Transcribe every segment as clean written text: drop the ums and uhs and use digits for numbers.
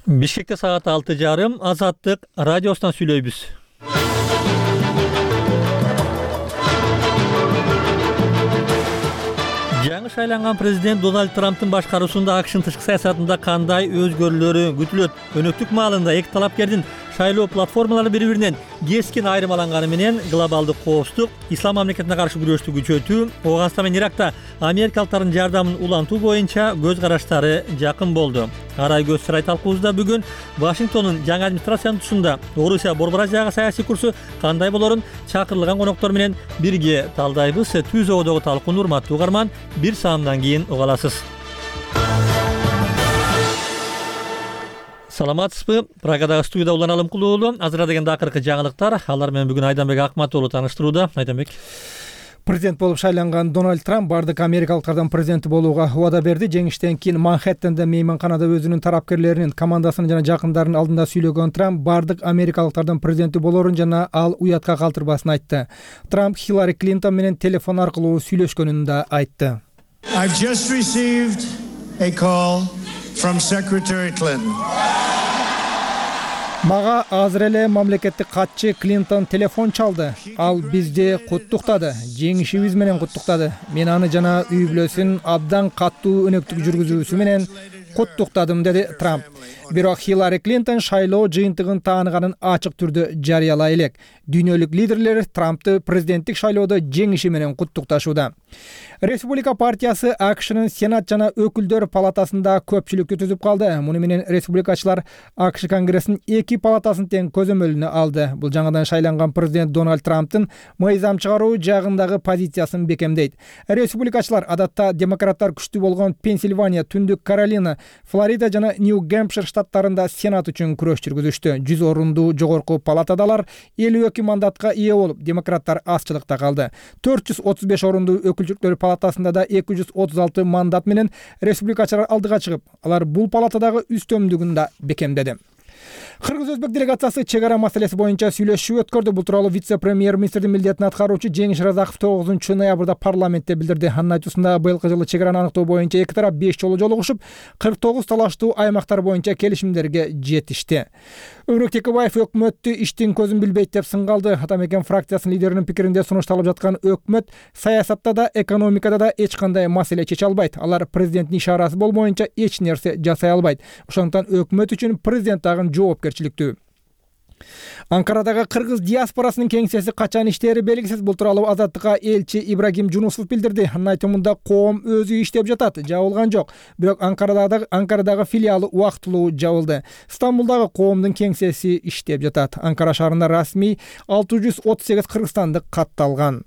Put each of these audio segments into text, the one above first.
Бишкекте саат 6:30 Азаттык радиосунан сүйлөйбүз. Жаңы шайланган президент Дональд Трамптын башкаруусунда АКШнын тышкы саясатында кандай өзгөрүүлөрү күтүлөт? Өнөктүк маалында эки талапкердин шайлоо платформалары бири-биринен кескин айырмаланганы менен глобалдык кооздук, ислам мамлекетине каршы күрөштү күчөтүү, Ооганстан менен Иракта америкалыктардын жардамын улантуу боюнча көз караштары жакын болду. Арай көз сарай талкуубузда бүгүн Вашингтондун жаңы администрациянын тушунда Орусия Борбор Азияга саясий курсу кандай болорун чакырылган коноктор менен бирге талдайбыз. Түз оодогу талкууну урматтуу угарман, бир саамдан кийин уга аласыз. Саламатсызбы? Прагадагы студияда Улан Алымкулуу уулу. Азыр дегенде акыркы жаңылыктар. Алар менен бүгүн Айданбек Акмат уулу тааныштырууда. Айданбек. Президент болуп шайланган Дональд Трамп бардык америкалыктардан президенти болууга убада берди. Жеңиштен кийин Манхэттенде мейманканада өзүнүн тарапкерлеринин, командасынын жана жакындарынын алдында сүйлөгөн Трамп бардык америкалыктардан президенти болорун жана ал уятка калтырбасын айтты. Трамп Хиллари Клинтон менен телефон аркылуу сүйлөшкөнүн да айтты. I've just received a call from Secretary Clinton. Мага азыр эле мамлекеттик катчы Клинтон телефон чалды. Ал бизди куттуктады, жеңишибиз менен куттуктады. Мен аны жана үй бүлөсүн абдан каттуу өнөктүк жүргүзүүсү менен куттуктадым, деди Трамп. Бирок Хиллари Клинтон шайлоо жыйынтыгын тааныганын ачык түрдө жарыялай элек. Дүйнөлүк лидерлер Трампты президенттик шайлоодо жеңиши менен куттукташууда. Республика партиясы АКШнын Сенат жана өкүлдөр палатасында көпчүлүктү түзүп калды. Муну менен республикачылар АКШ Конгрессинин эки палатасын тең көзөмөлүнө алды. Бул жаңадан шайланган президент Дональд Трамптын мыйзам чыгаруу жагындагы позициясын бекемдейт. Республикачылар адатта демократтар күчтүү болгон Пенсильвания, Түндүк Каролина, Флорида жана Нью-Гэмпшир штаттарында Сенат үчүн күрөш жүргүзүштү. 100 орундуу жогорку палатадалар 52 мандатка ээ болуп, демократтар азчылыкта калды. 435 орундуу өкүлчүлүктөр палатасында да 236 мандат менен республикачылар алдыга чыгып, алар бул палатадагы үстөмдүгүн да бекемдеди. Кыргыз-өзбек делегациясы чек ара маселеси боюнча сүйлөшүү өткөрдү. Бул тууралуу вице-премьер-министрдин милдетин аткаруучу Жеңиш Разаков 9 ноябрда парламентте билдирди. Анын айтуусунда быйылкы жылы чек араны аныктоо боюнча эки тарап 5 жолу жолугушуп, 49 талаштуу аймактар боюнча келишимдерге жетишти. Өрөк Текебаев өкмөттү иштин көзүн билбейт деп сынгалды. Атамекен фракциясынын лидеринин пикиринде сунушталып жаткан өкмөт саясатта да, экономикада да эч кандай маселе чече албайт. Алар президенттин ишарасы болбоюнча эч нерсе жасай албайт. Ошондуктан өкмөт үчүн президент дагы жоопкерчиликтүү. Анкарадагы кыргыз диаспорасынын кеңсеси качан иштери белгисиз. Бул тууралуу Азаттыкка элчи Ибрагим Жунусов билдирди. Анын айтымында коом өзү иштеп жатат, жабылган жок. Бирок Анкарадагы филиалы убактылуу жабылды. Стамбулдагы коомдун кеңсеси иштеп жатат. Анкара шаарында расмий 638 кыргызстандык катталган.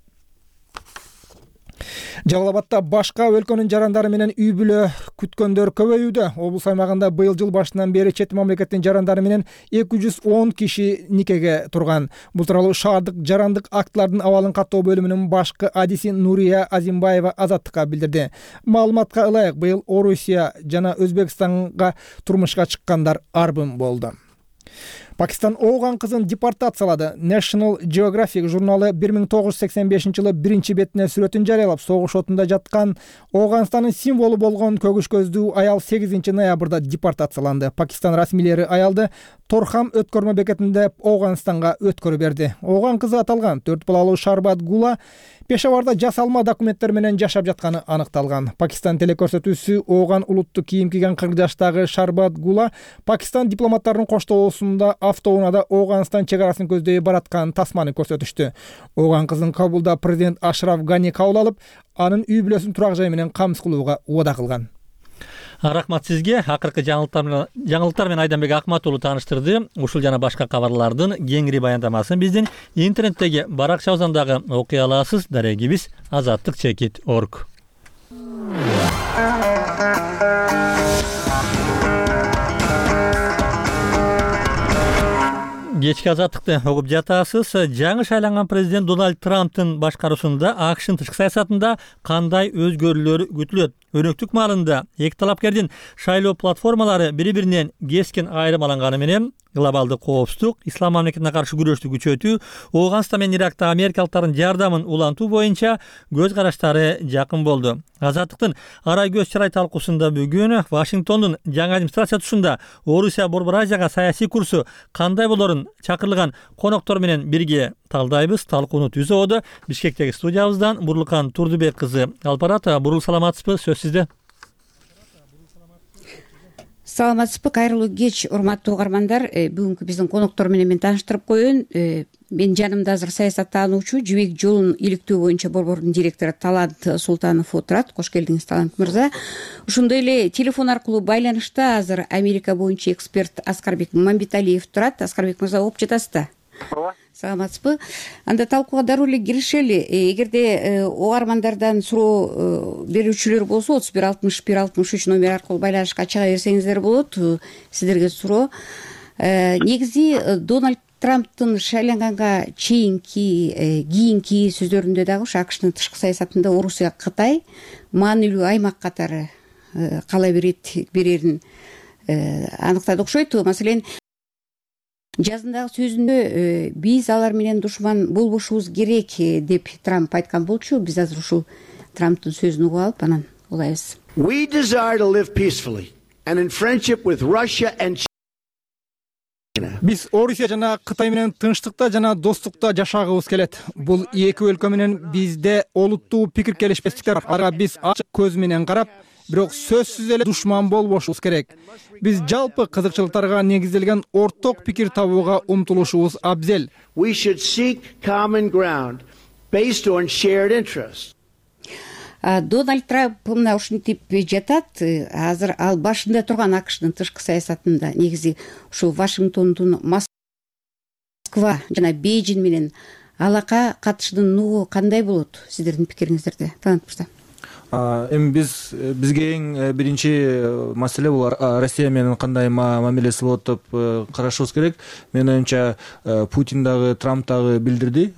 Жалал Абадта башка өлкөнүн жарандары менен үй бүлө күткөндөр көбөйүүдө. Облус аймагында быйыл жыл башынан бери чет мамлекеттин жарандары менен 210 киши никеге турган. Бул тууралуу шаардык жарандык актылардын абалын каттоо бөлүмүнүн башкы адиси Нурия Азимбаева Азаттыкка билдирди. Маалыматка ылайык, быйыл Орусия жана Өзбекстанга турмушка чыккандар арбын болду. Пакистан Ооган кызын депортациялады. National Geographic журналы 1985-жылы биринчи бетине сүрөтүн жарыялап, согуш отунда жаткан Ооганстандын символу болгон көгүш көздүү аял 8 ноябрда депортацияланды. Пакистан расмийлери аялды Торхам өткөрмө бекетинде Ооганстанга өткөрүп берди. Ооган кызы аталган 4 балалуу Шарбат Гула Пешаварда жасалма документтер менен жашап жатканы аныкталган. Пакистан телекөрсөтүүсү Ооган улуттук кийим кийген 40 жаштагы Шарбат Гула Пакистан дипломаттарынын коштоосунда автоунаада Ооганстан чек арасын көздөй бараткан тасманы көрсөтүштү. Ооган кызын Кабулда президент Ашраф Гани кабыл алып, анын үй бүлөсүн турак жай менен камсыз кылууга убада кылган. Рахмат сизге. Акыркы жаңылыктар менен Айданбек Акмат уулу тааныштырды. Ушул жана башка кабарлардын кеңири баяндамасын биздин интернеттеги баракчабыздагы окуй аласыз. Дарегибиз azattik.org. Кечки Азаттыкты угуп жатасыз. Жаңы шайланган президент Дональд Трамптын башкаруусунда АКШнын тышкы саясатында кандай өзгөрүүлөр күтүлөт? Өнөктүк маалында эки талапкердин шайлоо платформалары бири-биринен кескин айырмаланганы менен глобалдык коопсуздук, ислам мамлекетине каршы күрөштү күчөтүү, Ооганстан менен Иракта америкалыктардын жардамын улантуу боюнча көз караштары жакын болду. Азаттыктын арай көз чырай талкуусунда бүгүн Вашингтондун жаңы администрация тушунда Орусия Борбор Азияга саясий курсу кандай болорун чакырылган коноктор менен бирге талдайбыз. Талкууну түзүүдө Бишкектеги студиябыздан Бурлукан Турдубек кызы алып барат. Бурул, саламатсызбы? Сөз сизде. Саламатсызбы, кайрылуу кеч, урматтуу угармандар. Бүгүнкү биздин коноктор менен мен тааныштырып коеюн. Мен жанымда азыр саясаттануучу, Жибек жолун иликтөө боюнча борбордун директору Талант Султанов отурат. Кош келдиңиз, Талант мырза. Ошондой эле телефон аркылуу байланышта азыр Америка боюнча эксперт Аскарбек Мамбеталиев турат. Аскарбек мырза, угуп жатасызбы? Ооба. Саламатсызбы? Анда талкууга дароо эле киришели. Эгерде угармандардан суроо берүүчүлөр болсо 31 61 63 номер аркылуу байланышка чыга берсеңиздер болот. Сиздерге суроо. Негизи Дональд Трамптын шайланганга кийинки сөздөрүндө дагы ушу АКШнын тышкы саясатында Орусия, Кытай маанилүү аймак катары кала берерин аныктады окшойт. Маселен, жазындагы сөзүндө биз алар менен душман болбошубуз керек деп Трамп айткан болчу. Биз азыр ушул Трамптын сөзүн угуп алып анан улайбыз. We desire to live peacefully and in friendship with Russia and China. Биз Орусия жана Кытай менен тынчтыкта жана достукта жашагыбыз келет. Бул эки өлкө менен бизде олуттуу пикир келишпестиктер бар. Аларга биз ачык көз менен карап, бирок сөзсүз эле душман болбошубуз керек. Биз жалпы кызыкчылыктарга негизделген орток пикир табууга умтулушубуз абзел. We should seek common ground based on shared interests. Дональд Трамп мына ушинтип жатат. Азыр ал башында турган АКШнын тышкы саясатында негизи ушу Вашингтондун Москва жана Бейжин менен алака катышынын нугу кандай болот сиздердин пикириңиздерде? Талант мырза. Эми бизге эң биринчи маселе бул Россия менен кандай мамилеси болот деп карашыбыз керек. Менин оюмча Путин дагы, Трамп дагы билдирди.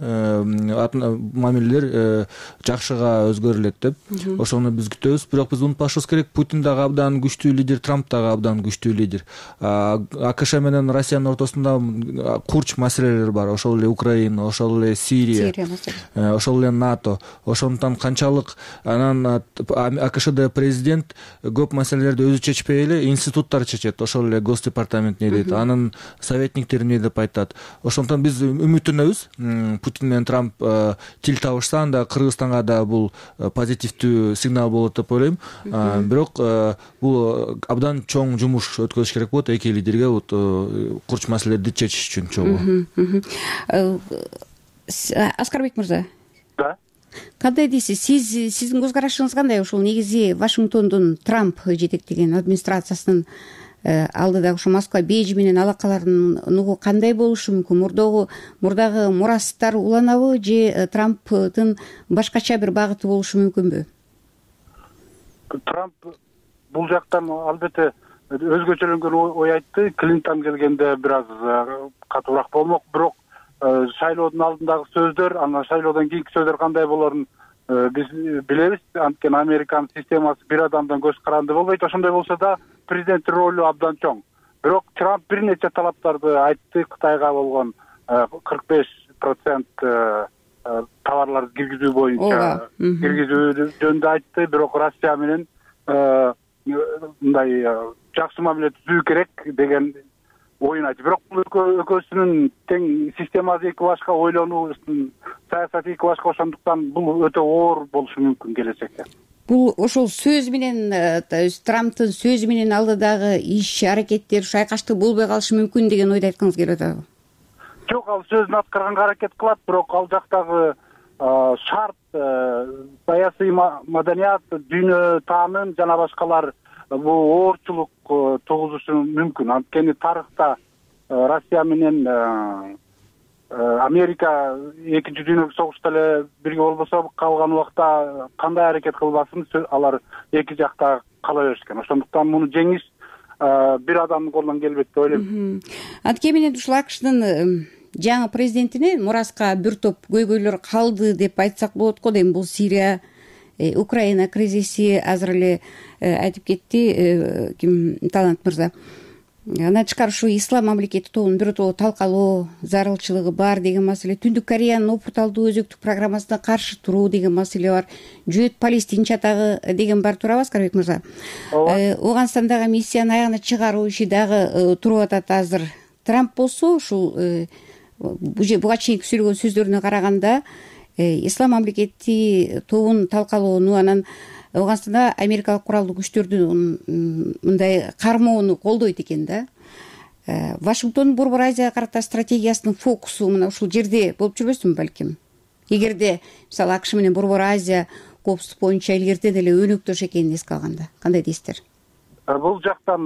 Мамилелер жакшыга өзгөрүлөт деп. Ошону биз күтөбүз. Бирок биз унутпашыбыз керек, Путин дагы абдан күчтүү лидер, Трамп дагы абдан күчтүү лидер. АКШ менен Россиянын ортосунда курч маселелер бар. Ошол эле Украина, ошол эле Сирия, ошол эле НАТО. Ошондуктан канчалык анан АКШда президент көп маселелерди өзү чечпей эле институттар чечет. Ошол эле Госдепартамент не дейт, анын советниктери не деп айтат. Ошондуктан биз үмүттөнөбүз. Путин менен Трамп тил табышса, анда Кыргызстанга да бул позитивдүү сигнал болот деп ойлойм. Бирок бул абдан чоң жумуш өткөрүш керек болот эки лидерге курч маселелерди чечиш үчүн чогуу. Аскарбек мырза. Да. Кандай дейсиз? Сиздин көз карашыңыз кандай? Ушул негизи Вашингтондун Трамп жетектеген администрациясынын алдыдагы ушу Москва, Бейжин менен алакаларынын нугу кандай болушу мүмкүн? Мурдагы мурастар уланабы же Трамптын башкача бир багыты болушу мүмкүнбү? Трамп бул жактан албетте өзгөчөлөнгөн ой айтты. Клинтон келгенде бир аз катуураак болмок, бирок шайлоодун алдындагы сөздөр, анан шайлоодон кийинки сөздөр кандай болорун биз билебиз. Анткени Американын системасы бир адамдан көз каранды болбойт. Ошондой болсо да президенттин ролу абдан чоң. Бирок Трамп бир нече талаптарды айтты. Кытайга болгон 45% товарларды киргизүү боюнча киргизүү жөнүндө айтты. Бирок Россия менен мындай жакшы мамиле түзүү керек деген оюн айтты. Бирок бул экөөсүнүн тең системасы эки башка, ойлонуусунун саясаты эки башка, ошондуктан бул өтө оор болушу мүмкүн келечекте. Бул ошол сөз менен, Трамптын сөзү менен алдыдагы иш аракеттер шайкаштык болбой калышы мүмкүн деген ойду айткыңыз келип атабы? Жок, ал сөзүн аткарганга аракет кылат, бирок ал жактагы шарт, саясий маданият, дүйнө таанын жана башкалар бул оорчулук тугузушу мүмкүн. Анткени тарыхта Россия менен Америка экинчи дүйнөлүк согушта эле бирге болбосо, калган убакта кандай аракет кылбасын алар эки жакта кала беришкен. Ошондуктан муну жеңиш бир адамдын колунан келбейт деп ойлойм. Анткени менен ушул АКШнын жаңы президентине мураска бир топ көйгөйлөр калды деп айтсак болот го. Эми бул Сирия, Украина кризиси азыр эле айтып кетти Талант мырза. Андан тышкары ушу ислам мамлекети тобунун биротоло талкалоо зарылчылыгы бар деген маселе, Түндүк Кореянын опурталдуу өзөктүк программасына каршы туруу деген маселе бар, жүйөт Палестин чатагы деген бар турабы Аскарбек мырза? Ооганстандагы миссияны аягына чыгаруу иши дагы туруп атат азыр. Трамп болсо ушул буга чейинки сүйлөгөн сөздөрүнө караганда ислам мамлекети тобун талкалоону, анан Ооганстанда америкалык куралдуу күчтөрдүн мындай кармоону колдойт экен да. Вашингтондун Борбор Азияга карата стратегиясынын фокусу мына ушул жерде болуп жүрбөсүнбү балким? Эгерде мисалы АКШ менен Борбор Азия коопсуздук боюнча илгертен эле өнөктөш экенин эске алганда кандай дейсиздер? Бул жактан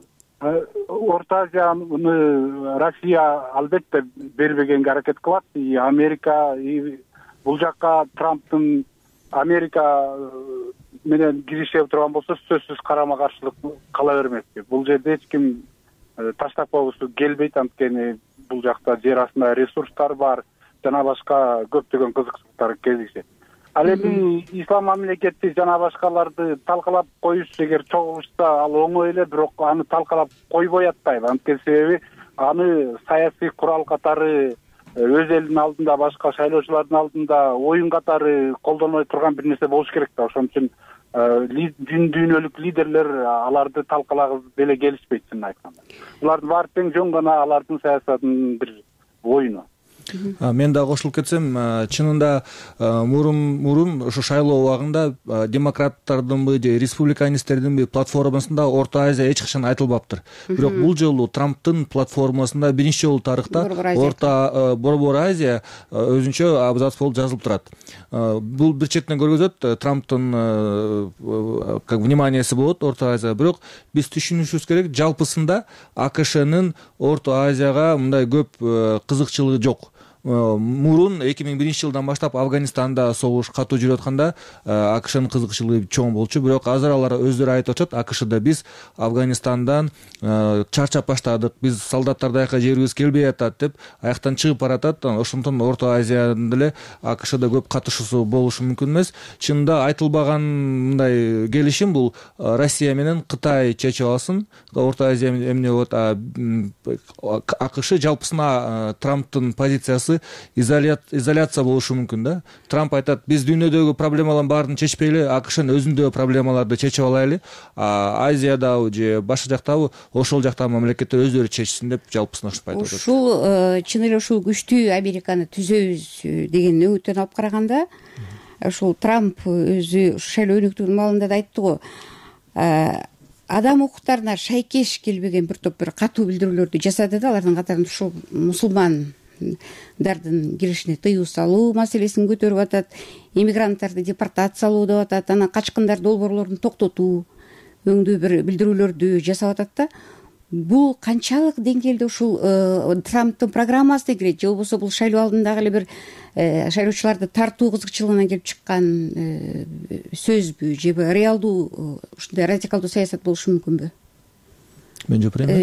Орто Азияны Россия албетте бербегенге аракет кылат. Америка бул жакка Трамптын Америка менен киришип турган болсо сөзсүз карама каршылык кала бермек. Бул жерде эч ким таштап койгусу келбейт, анткени бул жакта жер астында ресурстар бар, жана башка көптөгөн кызыкчылыктар кезигишет. Ал эми ислам мамлекети жана башкаларды талкалап коюш эгер чогулушса ал оңой эле, бирок аны талкалап койбой атпайбы. Анткени себеби аны саясий курал катары өз элинин алдында, башка шайлоочулардын алдында оюн катары колдонбой турган бир нерсе болуш керек да. Ошон үчүн дүйнөлүк лидерлер аларды талкалагысы деле келишпейт, чынын айтканда. Булардын баары тең жөн гана алардын саясатынын бир оюну. Мен да кошулуп кетсем, чынында мурун ушу шайлоо убагында демократтардынбы же республиканисттердинби платформасында Орто Азия эч качан айтылбаптыр. Бирок бул жолу Трамптын платформасында биринчи жолу тарыхта Борбор Азия өзүнчө абзац болуп жазылып турат. Бул бир четинен көргөзөт Трамптын вниманиясы болот Орто Азияга, бирок биз түшүнүшүбүз керек, жалпысында АКШнын Орто Азияга мындай көп кызыкчылыгы жок. Мурун 2001 жылдан баштап Афганистанда согуш катуу жүрүп атканда АКШнын кызыкчылыгы чоң болчу, бирок азыр алар өздөрү айтып атышат, АКШда биз Афганистандан чарчап баштадык, биз солдаттарды аяка жибергибиз келбей атат деп аяктан чыгып баратат. Ошондон Орто Азиядан деле АКШда көп катышуусу болушу мүмкүн эмес. Чынында айтылбаган мындай келишим бул Россия менен Кытай чечип алсын. Орто Азия эмне болот? АКШ жалпысына Трамптын позициясы изоляция болушу мүмкүн да. Трамп айтат, биз дүйнөдөгү проблемалардын баарын чечпейли, АКШнын өзүндөгү проблемаларды чечип алайлы. Азиядабы же башка жактабы ошол жактагы мамлекеттер өздөрү чечсин деп жалпысына айтып атат. Ушул чын эле ушул күчтүү Американы түзөбүз деген үмүттөн алып караганда, ушул Трамп өзү шайлоо өнөктүгүнүн маалында да айтты го. Адам укуктарына шайкеш келбеген бир топ бир катуу билдирүүлөрдү жасады да, алардын катарында ушул мусулмандардын киришине тыюу салуу маселесин көтөрүп атат, иммигранттарды депортациялоо деп атат, анан качкындар долбоорлорун токтотуу өңдүү бир билдирүүлөрдү жасап атат да. Бул канчалык деңгээлде ушул Трамптын программасына кирет, же болбосо бул шайлоо алдындагы эле бир шайлоочуларды тартуу кызыкчылыгынан келип чыккан сөзбү, же реалдуу ушундай радикалдуу саясат болушу мүмкүнбү? Мен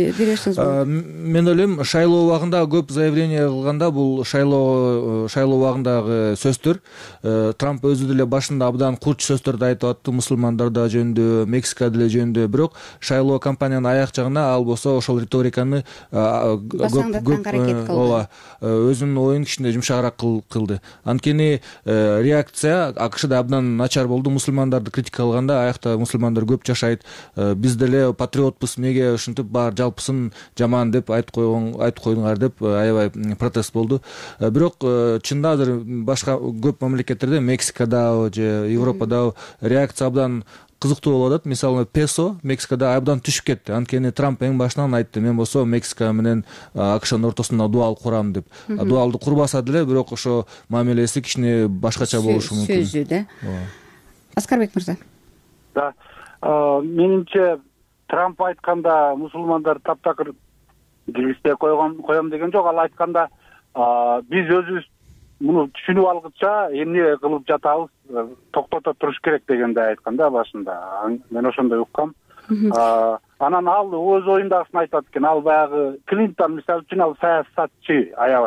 мен ойлойм, шайлоо убагында көп заявление кылганда бул шайлоо убагындагы сөздөр Трамп өзү деле башында абдан курч сөздөрдү айтып атты, мусулмандар да жөнүндө, Мексика деле жөнүндө, бирок шайлоо кампаниянын аяк жагына ал болсо ошол риториканы өзүнүн оюн кичине жумшагыраак кылды. Анткени реакция АКШда абдан начар болду. Мусулмандарды критикалаганда аякта мусулмандар көп жашайт, биз деле патриотпуз, эмнеге ушинтип баар жалпысын жаман деп айтып койдуңар деп аябай протест болду. Бирок чында азыр башка көп мамлекеттерде, Мексикада же Европада реакция абдан кызыктуу болуп атат. Мисалы, песо Мексикада абдан түшүп кетти. Анткени Трамп эң башынан айтты, мен болсо Мексика менен АКШнын ортосунда дуал курам деп. Дуалды курбаса деле, бирок ошо мамилеси кичине башкача болушу мүмкүн. Сөзү да. Аскарбек мырза. Да. Менимче Трамп айтканда мусулмандар таптакыр киргизбей коем деген жок. Ал айтканда биз өзүбүз муну түшүнүп алгыча эмне кылып жатабыз, токтото туруш керек дегенде айтканда башында. Мен ошондой уккам. Анан ал өз оюндагысын айтат экен. Ал баягы Клинтон мисалы үчүн ал саясатчы аябай.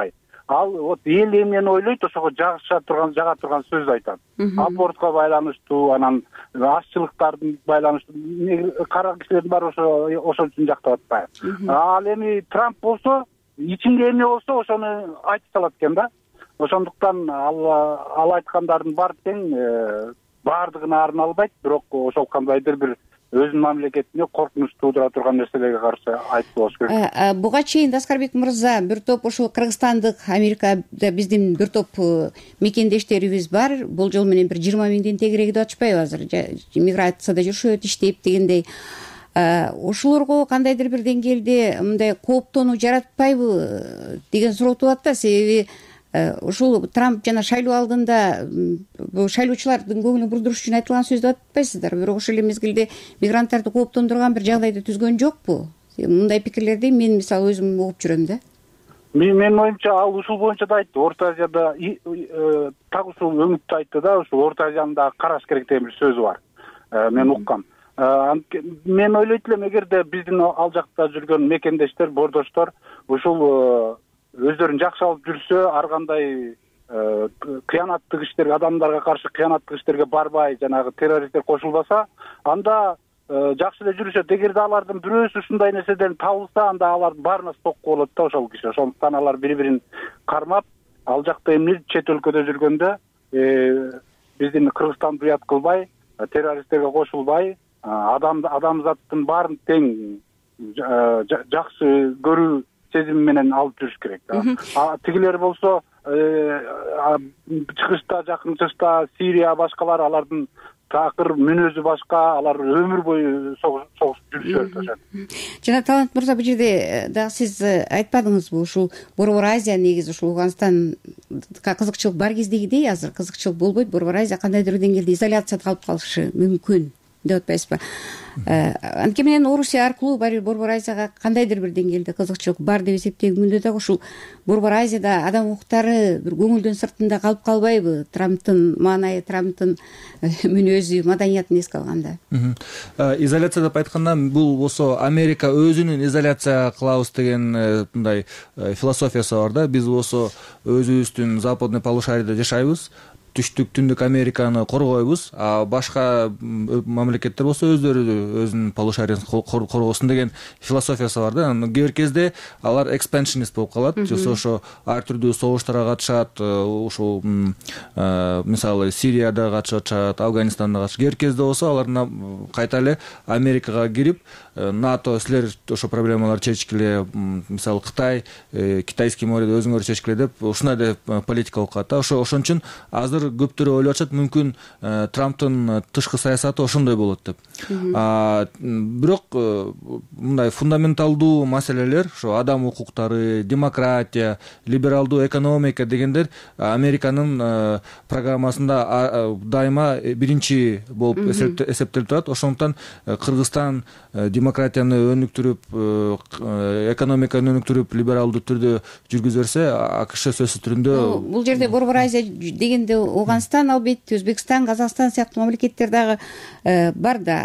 ал вот эл эмнени ойлойт ошого жага турган сөз айтат. Абортко байланыштуу, анан ашчылыктардын байланыштуу кара кишилердин баары ошол үчүн жактап атпайбы. Ал эми Трамп болсо ичинде эмне болсо ошону айтып салат экен да. Ошондуктан ал айткандардын баары тең баардыгына арын албайт, бирок ошол кандайдыр бир өзүнүн мамлекетине коркунуч туудура турган нерселерге каршы айтып болуш керек. Буга чейин Аскарбек мырза бир топ ушул кыргызстандык Америкада биздин бир топ мекендештерибиз бар. Болжол менен бир 20 миңден тегерээги деп атышпайбы азыр? Миграцияда жүрүшөт, иштейт дегендей. Ошолорго кандайдыр бир деңгээлде мындай кооптонуу жаратпайбы деген суроо туулат да. Себеби ушул Трамп жана шайлоо алдында шайлоочулардын көңүлүн бурдуруш үчүн айтылган сөз деп атпайсыздар, бирок ошол эле мезгилде мигранттарды кооптондурган бир жагдайды түзгөн жокпу? Мындай пикирлерди мен мисалы өзүм угуп жүрөм да. Менин оюмча ал ушул боюнча да айтты. Орто Азияда так ушул өңүттү айтты да, ушул Орто Азияны да караш керек деген бир сөзү бар. Мен уккам. Мен ойлойт элем, эгерде биздин ал жакта жүргөн мекендештер, бордоштор ушул өздөрүн жакшы алып жүрсө, ар кандай кыянаттык иштерге, адамдарга каршы кыянаттык иштерге барбай, жанагы террористтер кошулбаса, анда жакшы эле жүрүшөт. Эгерде алардын бирөөсү ушундай нерседен табылса, анда алардын баарына стокко болот да ошол киши. Ошондуктан алар бири-бирин кармап, ал жакта эмне чет өлкөдө жүргөндө биздин Кыргызстанды уят кылбай, террористтерге кошулбай, адамзаттын баарын тең жакшы көрүү сезим менен алып жүрүш керек да. Тигилер болсо чыгышта, жакын чыгышта Сирия башкалар, алардын такыр мүнөзү башка, алар өмүр бою согушуп жүрүшөт ошо. Жана Талант мырза, бул жерде дагы сиз айтпадыңызбы, ушул Борбор Азия негизи ушул Афганистанга кызыкчылык бар кездегидей азыр кызыкчылык болбойт, Борбор Азия кандайдыр деңгээлде изоляцияда калып калышы мүмкүн деп атпайсызбы? Анткени менен Орусия аркылуу барибир Борбор Азияга кандайдыр бир деңгээлде кызыкчылык бар деп эсептегүмүндө дагы ушул Борбор Азияда адам укуктары бир көңүлдүн сыртында калып калбайбы? Трамптын маанайы, Трамптын мүнөзү, маданиятын эске алганда. Изоляция деп айтканда, бул болсо Америка өзүнүн изоляция кылабыз деген мындай философиясы бар да. Биз болсо өзүбүздүн западный полушарийде жашайбыз. Түштүк, түндүк Американы коргойбуз, а башка мамлекеттер болсо өздөрү өзүнүн полушарийин коргосун деген философиясы бар да. Кээ бир кезде алар экспаншинист болуп калат, ошо ар түрдүү согуштарга катышат, ушул мисалы Сирияда катышат, Афганистанда катышат. Кээ бир кезде болсо алар кайта эле Америкага кирип, НАТО силер ошо проблемаларды чечкиле, мисалы Кытай, Китайский морьду өзүңөр чечкиле деп ушундай эле политика болуп калат да. Ошон үчүн азыр көптөр ойлоп атышат, мүмкүн Трамптын тышкы саясаты ошондой болот деп. Бирок мындай фундаменталдуу маселелер, ошо адам укуктары, демократия, либералдуу экономика дегендер Американын программасында дайыма биринчи болуп эсептелип турат. Ошондуктан Кыргызстан демократияны өнүктүрүп, экономиканы өнүктүрүп, либералдуу түрдө жүргүзө берсе, АКШ сөзсүз түрүндө бул жерде Борбор Азия дегенде Ауганстан, албетте Өзбекстан, Казакстан сыяктуу мамлекеттер дагы бар да.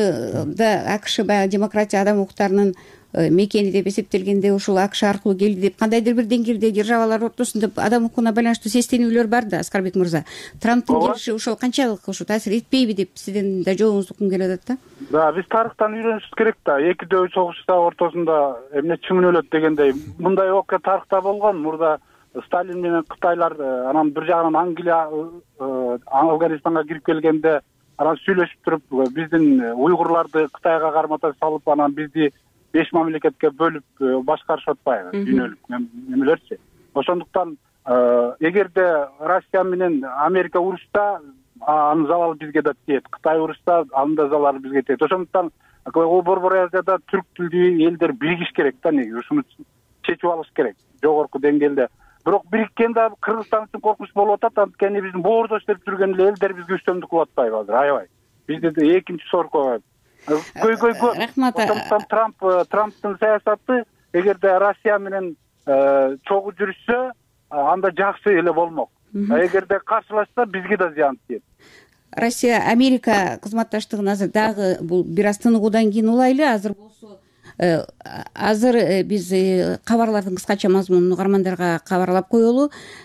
АКШ баягы демократия, адам укуктарынын мекени деп эсептелгенде ушул АКШ аркылуу келди деп кандайдыр бир деңгээлде державалар ортосунда адам укугуна байланыштуу сестенүүлөр бар да. Аскарбек мырза, Трамптын келиши ошол канчалык ушу таасир этпейби деп сиздин да жообуңузду уккум келип атат да. Да, биз тарыхтан үйрөнүшүбүз керек да. Эки дөй согушта ортосунда эмне чыңын өлөт дегендей мындай окуя тарыхта болгон. Мурда Сталин менен Кытайлар анан бир жагынан Англия Афганистанга кирип келгенде анан сүйлөшүп туруп биздин уйгурларды Кытайга кармата салып, анан бизди 5 мамлекетке бөлүп башкарышып атпайбы, дүйнөлүк эмелерчи. Ошондуктан эгерде Россия менен Америка урушса, анын залалы бизге да тиет. Кытай урушса, анын да залалы бизге тиет. Ошондуктан Борбор Азияда түрк тилдүү элдер биригиш керек да, неге ушуну чечип алыш керек жогорку деңгээлде. Бирок бириккенде Кыргызстан үчүн коркунуч болуп атат, анткени биздин боордош деп жүргөн элдер бизге үстөмдүк кылып атпайбы азыр, аябай. Бизде экинчи сорко көйгөй. Рахмат. Ошондуктан Трамптын саясаты эгерде Россия менен чогуу жүрүшсө, анда жакшы эле болмок. Эгерде каршылашса, бизге да зыян тиет. Россия Америка кызматташтыгын азыр дагы бул бир аз тыныгуудан кийин улайлы. Азыр болсо Азыр биз кабарлардын кыскача мазмунун угармандарга кабарлап коелу.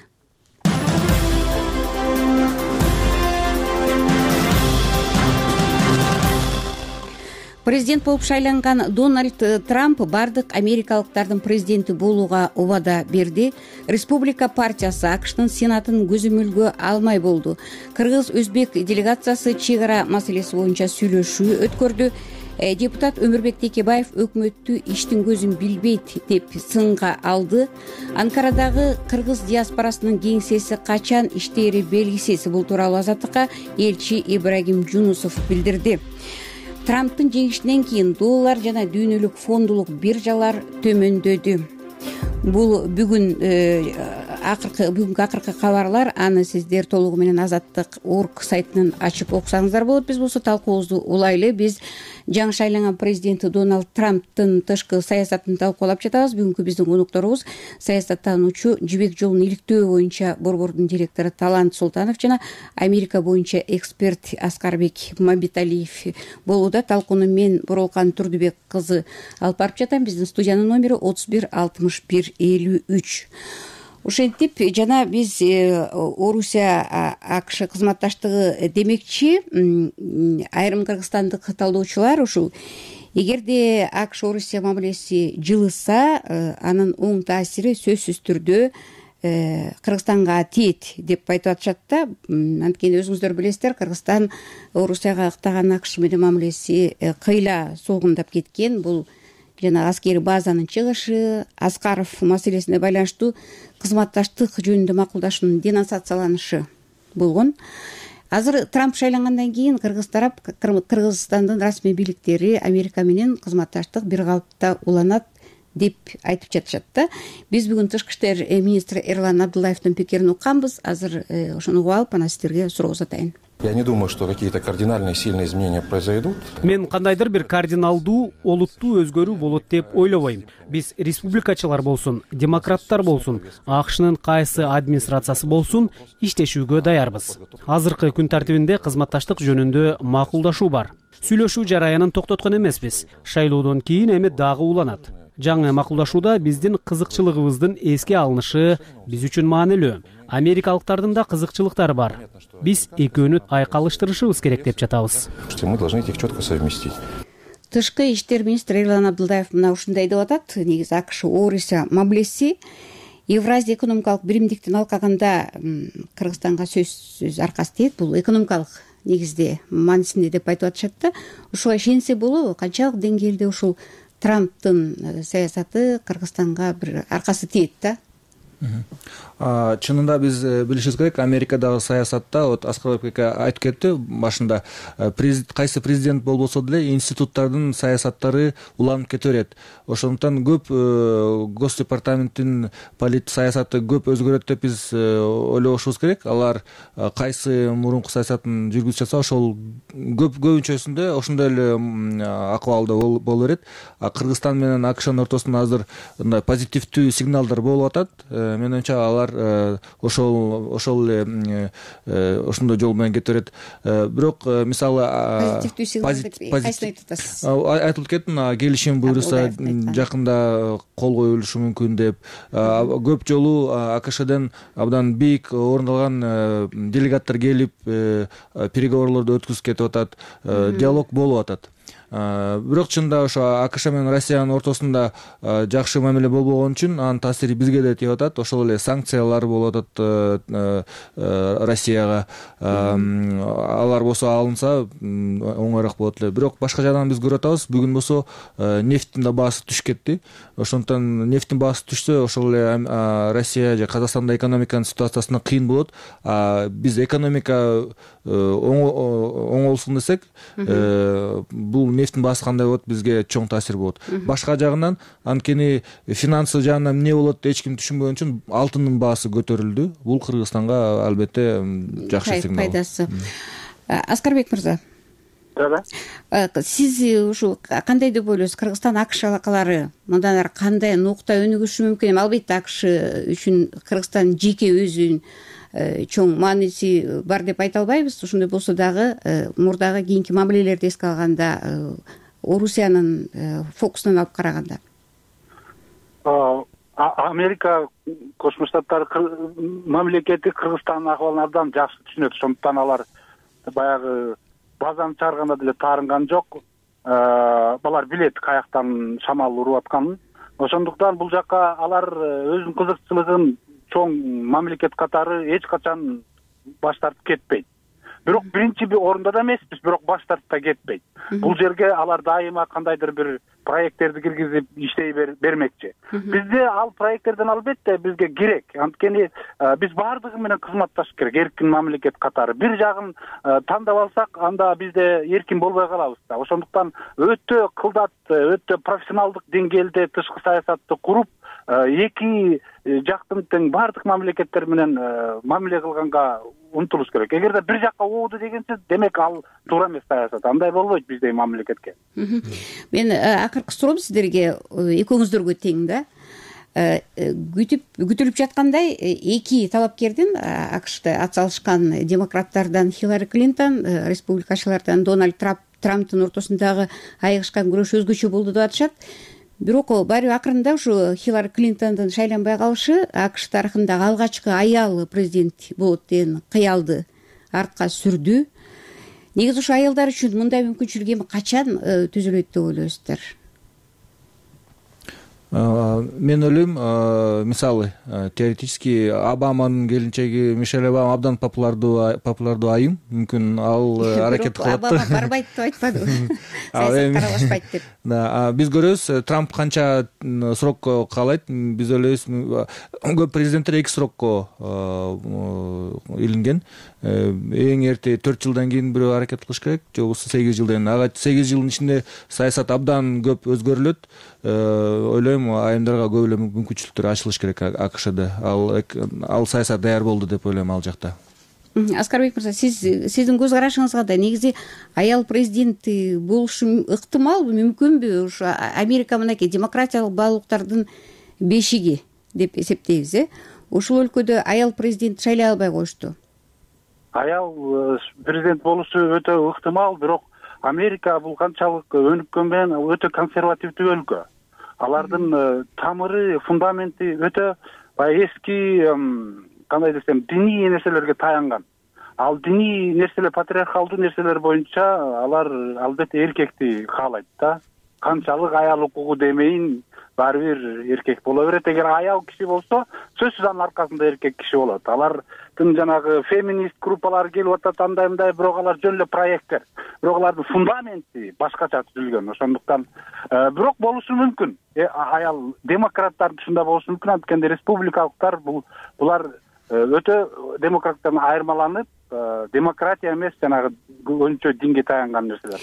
Президент болуп шайланган Дональд Трамп бардык америкалыктардын президенти болууга убада берди. Республика партиясы АКШнын сенатын көзөмөлгө алмай болду. Кыргыз-өзбек делегациясы чек ара маселеси боюнча сүйлөшүү өткөрдү. Депутат Өмүрбек Текебаев өкмөттү иштин көзүн билбейт деп сынга алды. Анкарадагы кыргыз диаспорасынын кеңсеси качан иштери белгисиз. Бул тууралуу Азаттыкка элчи Ибрагим Жунусов билдирди. Трамптын жеңишинен кийин доллар жана дүйнөлүк фондулук биржалар төмөндөдү. Бул бүгүнкү акыркы кабарлар. Аны сиздер толугу менен Азаттык.org сайтынан ачып окусаңыздар болот. Биз болсо талкуубузду улайлы. Биз жаңы шайланган президенти Дональд Трамптын тышкы саясатын талкуулап жатабыз. Бүгүнкү биздин конокторубуз саясаттануучу, Жибек жолун иликтөө боюнча борбордун директору Талант Султанов жана Америка боюнча эксперт Аскарбек Мамбеталиев болууда. Талкууну мен Боролкан Турдубек кызы алып барып жатам. Биздин студиянын номери 31 61 53. Ошентип жана биз Орусия АКШ кызматташтыгы демекчи, айрым кыргызстандык талдоочулар ушул эгерде АКШ Орусия мамилеси жылыса, анын оң таасири сөзсүз түрдө Кыргызстанга тиет деп айтып атышат да. Анткени өзүңүздөр билесиздер, Кыргызстан Орусияга ыктаган АКШ менен мамилеси кыйла согундап кеткен. Бул жана аскери базанын чыгышы, Аскаров маселесине байланыштуу кызматташтык жөнүндө макулдашуунун денонсацияланышы болгон. Азыр Трамп шайлангандан кийин кыргыз тарап Кыргызстандын расмий бийликтери Америка менен кызматташтык бир калыпта уланат деп айтып жатышат да. Биз бүгүн тышкы иштер министри Эрлан Абдуллаевдин пикирин укканбыз. Азыр ошону угуп алып, анан сиздерге суроо узатайын. Я не думаю, что какие-то кардинальные сильные изменения произойдут. Мен кандайдыр бир кардиналдуу, олуттуу өзгөрүү болот деп ойлобойм. Биз республикачылар болсун, демократтар болсун, АКШнын кайсы администрациясы болсун, иштешүүгө даярбыз. Азыркы күн тартибинде кызматташтык жөнүндө макулдашуу бар. Сүйлөшүү жараянын токтоткон эмеспиз. Шайлоодон кийин эми дагы уланат. Жаңы макулдашууда биздин кызыкчылыгыбыздын эске алынышы биз үчүн маанилүү. Америкалыктардын да кызыкчылыктары бар. Биз экөөнү айкалыштырышыбыз керек деп жатабыз. Мы должны их четко совместить. Тышкы иштер министри Эрлан Абдуллаев мына ушундай деп атат. Негизи АКШ Орусия мамилеси Евразия экономикалык биримдиктин алкагында Кыргызстанга сөзсүз аркасы тиет. Бул экономикалык негизде маанисинде деп айтып атышат да. Ушуга ишенсе болобу? Канчалык деңгээлде ушул Трамптын саясаты Кыргызстанга бир аркасы тиет да? Чынында биз билишибиз керек, Америкадагы саясатта Аскарбек айтып кетти башында, кайсы президент болбосо деле институттардын саясаттары уланып кете берет. Ошондуктан көп Госдепартаменттин полит саясаты көп өзгөрөт деп биз ойлошубуз керек. Алар кайсы мурунку саясатын жүргүзүп жатса, ошол көбүнчөсүндө ошондой эле акыбалда боло берет. Кыргызстан менен АКШнын ортосунда азыр мындай позитивдүү сигналдар болуп атат. Мен оюмча алар ошол эле ошондой жол менен кете берет. Бирок мисалы позитивдүү сигнал деп кайсыны айтып атасыз? Айтылып кетти, келишим буюрса жакында кол коюлушу мүмкүн деп. Көп жолу АКШден абдан бийик орундалган делегаттар келип переговорлорду өткүзүп кетип атат, диалог болуп атат. Бирок чында ошо АКШ менен Россиянын ортосунда жакшы мамиле болбогон үчүн анын таасири бизге да тийип атат. Ошол эле санкциялар болуп атат Россияга. Алар болсо алынса оңоюраак болот эле. Бирок башка жагдан биз көрүп атабыз, бүгүн болсо нефттин да баасы түшүп кетти. Ошондуктан нефттин баасы түшсө, ошол эле Россия же Казакстанда экономиканын ситуациясына кыйын болот. Биз экономика оңолсун десек, бул нефттин баасы кандай болот, бизге чоң таасир болот. Башка жагынан, анткени финансы жагынан эмне болот эч ким түшүнбөгөн үчүн алтындын баасы көтөрүлдү. Бул Кыргызстанга албетте жакшы сигнал. Пайдасы. Аскарбек мырза, сиз ушу кандай деп ойлойсуз? Кыргызстан АКШ алакалары мындан ары кандай нукта өнүгүшү мүмкүн? Албетте АКШ үчүн Кыргызстан жеке өзүнүн чоң мааниси бар деп айта албайбыз. Ошондой болсо дагы мурдагы кийинки мамилелерди эске алганда Орусиянын фокусунан алып караганда? Америка Кошмо Штаттары мамлекети Кыргызстандын акыбалын абдан жакшы түшүнөт. Ошондуктан алар баягы базаны чыгарганда деле таарынган жок. Балар билет каяктан шамал уруп атканын. Ошондуктан бул жакка алар өзүнүн кызыкчылыгын чоң мамлекет катары эч качан баш тартып кетпейт. Бирок биринчи орунда да эмеспиз, бирок баш тартып да кетпейт. Бул жерге алар дайыма кандайдыр бир проекттерди киргизип иштей бермекчи. Бизде ал проекттерден албетте бизге керек. Анткени биз баардыгы менен кызматташыш керек, эркин мамлекет катары. Бир жагын тандап алсак, анда бизде эркин болбой калабыз да. Ошондуктан өтө кылдат, өтө профессионалдык деңгээлде тышкы саясатты куруп, эки жактын тең баардык мамлекеттер менен мамиле кылганга умтулуш керек. Эгерде бир жакка ооду дегенсиз, демек ал туура эмес саясат. Андай болбойт биздеги мамлекетке. Мен акыркы суроом сиздерге, экөөңүздөргө тең да. Күтүлүп жаткандай эки талапкердин, АКШда атсалышкан демократтардан Хиллари Клинтон, республикачылардан Дональд Трамптын ортосундагы айыгышкан күрөш өзгөчө болду деп атышат. Бирок баары акырында ушу Хиллари Клинтондун шайланбай калышы АКШ тарыхындагы алгачкы аял президент болот деген кыялды артка сүрдү. Негизи ушу аялдар үчүн мындай мүмкүнчүлүк эми качан түзүлөт деп ойлойсуздар? Мен ойлойм, мисалы теоретически Обаманын келинчеги Мишель Обама абдан популярдуу айым, мүмкүн ал аракет кылат. Обама барбайт деп айтпадыбы? Саясатка аралашпайт деп. Биз көрөбүз, Трамп канча срокко каалайт, биз ойлойбуз, көп президенттер 2 срокко илинген. Эң эрте 4 жылдан кийин бирөө аракет кылыш керек, же болбосо 8 жылдан. Ага 8 жылдын ичинде саясат абдан көп өзгөрүлөт. Ойлойм, айымдарга көп эле мүмкүнчүлүктөр ачылыш керек АКШда. Ал саясат даяр болду деп ойлойм ал жакта. Аскарбек мырза, сиздин көз карашыңызга да негизи аял президент болушу ыктымалбы, мүмкүнбү? Ушу Америка мынакей демократиялык баалуулуктардын бешиги деп эсептейбиз, Ушул өлкөдө аял президент шайлай албай коюшту. Аял президент болушу өтө ыктымал, бирок Америка бул канчалык өнүккөн менен өтө консервативдүү өлкө. Алардын тамыры, фундаменти өтө эски, кандай десем, диний нерселерге таянган. Ал диний нерселер, патриархалдуу нерселер боюнча алар албетте эркекти каалайт да. Канчалык аял укугу демейин, баары бир эркек боло берет. Эгер аял киши болсо, сөзсүз анын аркасында эркек киши болот. Алардын жанагы феминист группалары келип атат, андай, бирок алар жөн эле проекттер. Бирок алардын фундаменти башкача түзүлгөн. Ошондуктан бирок болушу мүмкүн. Аял демократтардын ушундай болушу мүмкүн. Анткени республикалыктар булар өтө демократтардан айырмаланып, демократия эмес, жанагы көбүнчө динге таянган нерселер.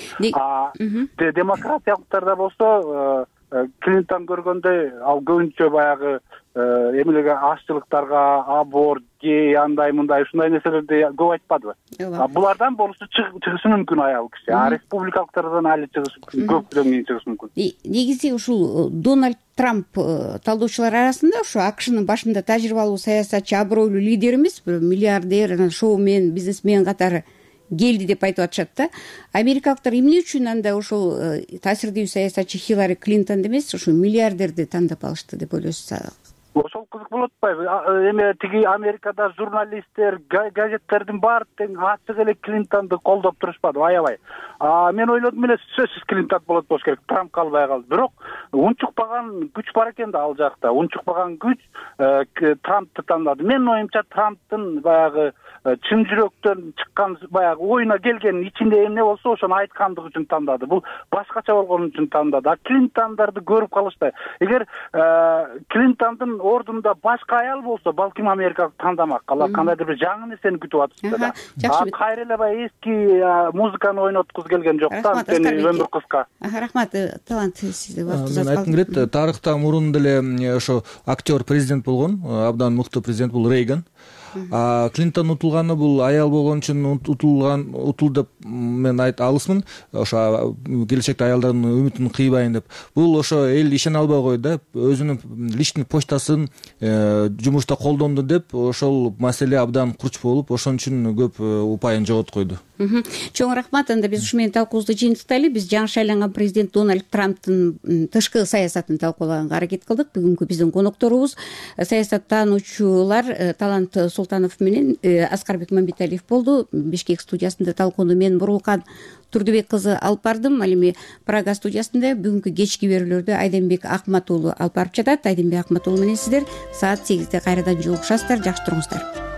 Демократиялыктарда болсо Клинтон көргөндөй, ал көбүнчө баягы эмелеге ашчылыктарга, аборт, гей, андай мындай ушундай нерселерди көп айтпадыбы? Булардан болушу чыгышы мүмкүн аял киши. Республикалыктардан али чыгышы көптөн кийин чыгышы мүмкүн. Негизи ушул Дональд Трамп талдоочулар арасында ушу АКШнын башында тажрыйбалуу саясатчы, абройлуу лидер эмес, бир миллиардер, шоумен, бизнесмен катары келди деп айтып атышат да. Америкалыктар эмне үчүн анда ошол таасирдүү саясатчы Хиллари Клинтон эмес, ушул миллиардерди тандап алышты деп ойлойсуздар? Ошол кызык болуп атпайбы? Эме тиги Америкада журналисттер, газеттердин баары тең ачык эле Клинтонду колдоп турушпады, аябай. Мен ойлодум эле сөзсүз Клинтон болот болуш керек, Трамп калбай калды. Бирок унчукпаган күч бар экен да ал жакта. Унчукпаган күч Трампты тандады. Менин оюмча Трамптын баягы чын жүрөктөн чыккан баягы оюна келген ичинде эмне болсо ошону айткандыгы үчүн тандады. Бул башкача болгон үчүн тандады. Клинтондорду көрүп калышты. Эгер Клинтондун ордунда башка аял болсо, балким Америкалык тандамак. Алар кандайдыр бир жаңы нерсени күтүп атышты. Кайра эле баягы эски музыканы ойноткуз келген жок да, анткени өмүр кыска. Рахмат, талант сизде бар. Мен айткым келет, тарыхта мурун деле ошо актер президент болгон, абдан мыктуу президент бул Рейган. Клинтон утулганы бул аял болгон үчүн утул деп мен алысмын. Ошо келечекте аялдардын үмүтүн кыйбайын деп. Бул ошо эл ишене албай койду да, өзүнүн личный почтасын жумушта колдонду деп ошол маселе абдан курч болуп, ошон үчүн көп упайын жоготкойду. Чоң рахмат. Анда биз ушу менен талкуубузду жыйынтыктайлы. Биз жаңы шайланган президент Дональд Трамптын тышкы саясатын талкуулаганга аракет кылдык. Бүгүнкү биздин конокторубуз саясаттануучулар Талант Султанов менен Аскарбек Мамбеталиев болду. Бишкек студиясында талкууну мен Бурлукан Турдубек кызы алып бардым. Ал эми Прага студиясында бүгүнкү кечки берүүлөрдү Айденбек Акмат уулу алып барып жатат. Айденбек Акмат уулу менен сиздер саат 8-де кайрадан жолугушасыздар. Жакшы туруңуздар.